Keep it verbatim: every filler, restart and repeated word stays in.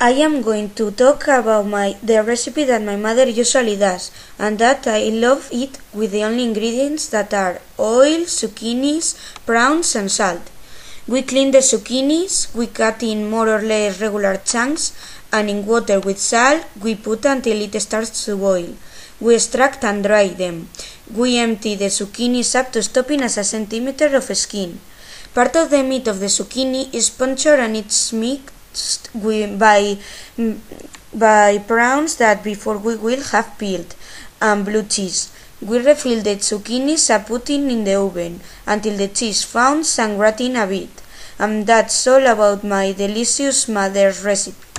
I am going to talk about my the recipe that my mother usually does, and that I love it with the only ingredients that are oil, zucchinis, prawns and salt. We clean the zucchinis, we cut in more or less regular chunks, and in water with salt we put until it starts to boil. We extract and dry them. We empty the zucchinis up to stopping as a centimeter of skin. Part of the meat of the zucchini is punctured and it's mixed with, by, by prawns that before we will have peeled, and blue cheese. We refill the zucchinis and put it in the oven until the cheese foams and gratin a bit. And that's all about my delicious mother's recipe.